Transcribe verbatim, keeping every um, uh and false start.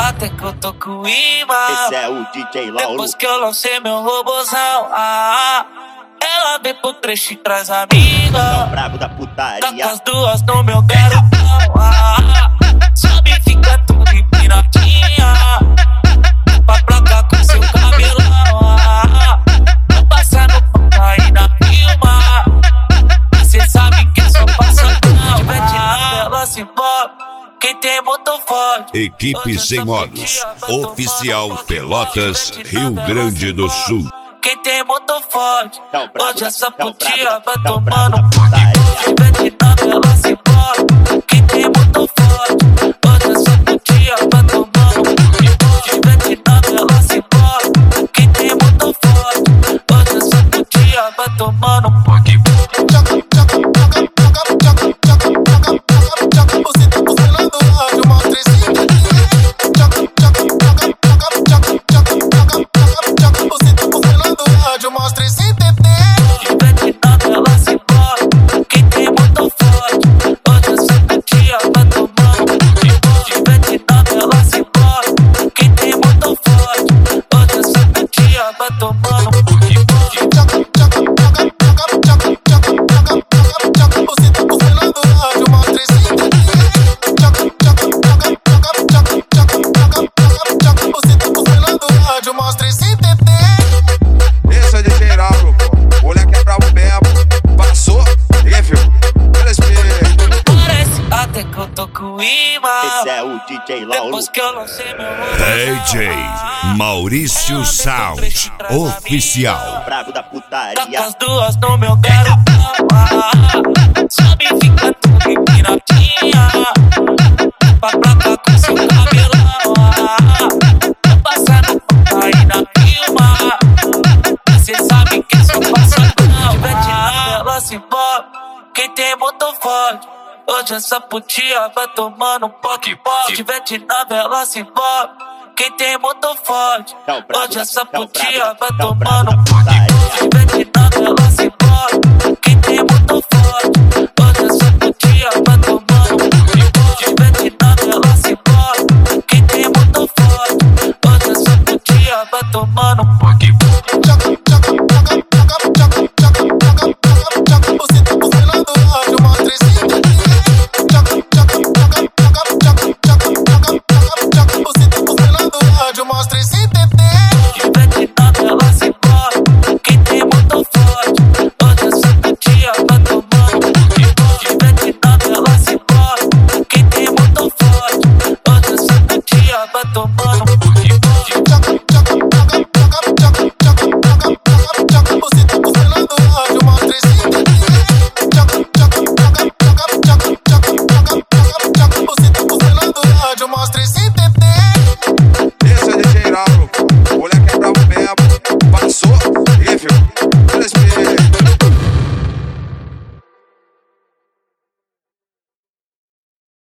até que eu tô com imã. Esse é o D J Lauro. Depois que eu lancei meu robozão, ah, ela vem pro trecho e traz amiga. Tá brabo da putaria. Tá com as duas no meu garotão, ah, sobe e fica tudo empinadinha. Pra placa com seu cabelão, ah, vou passar no pão aí na filma. Cê sabe que eu sou passadão. Mete na vela, se envolve. Quem tem motor forte. Equipe Sem Modos, oficial Pelotas, Rio Grande do Sul. Quem tem motor forte, hoje essa putinha vai tão tomando brabo da putaria. Mete na vela, se envolve. Quem tem motor forte, hoje essa putinha vai tomando Mete na vela, se envolve. Quem tem motor forte, hoje essa putinha vai tomando Mostra esse T T. Mete na vela, se envolve. Quem tem motor forte, hoje essa putinha vai tomando Mete na vela, se envolve. Quem tem motor forte, hoje essa putinha vai tomando Mostra esse T T. Esse é de geral, pô. Moleque é brabo mesmo. Passou, ninguém viu. Olha esse perigo. Parece até que eu tô com imã. Esse é o D J Lauro. Depois que eu lancei meu D J Maurício Sound, oficial. Brabo da Tá com putaria. as duas no meu garotão, ah, sobe e fica tudo empinadinha. Pra placa com seu cabelão, ah, vou passar no pão aí na filma. Cê sabe que eu sou passadão. Mete na vela, se envolve. Quem tem motor forte, hoje essa putinha vai tomando poque poque. Mete na vela, se envolve. Quem tem motor forte, hoje essa putinha vai tomando poque. Mete na vela, se envolve. Quem tem motor forte, hoje essa putinha vai tomando poque. Mete na vela, se envolve. Quem tem motor forte, hoje essa putinha vai tomando poque. Mostra esse T T. Mete na vela, se envolve. Quem tem motor forte, hoje essa putinha vai tomando Mete na vela, se envolve. Quem tem motor forte, hoje essa putinha vai tomando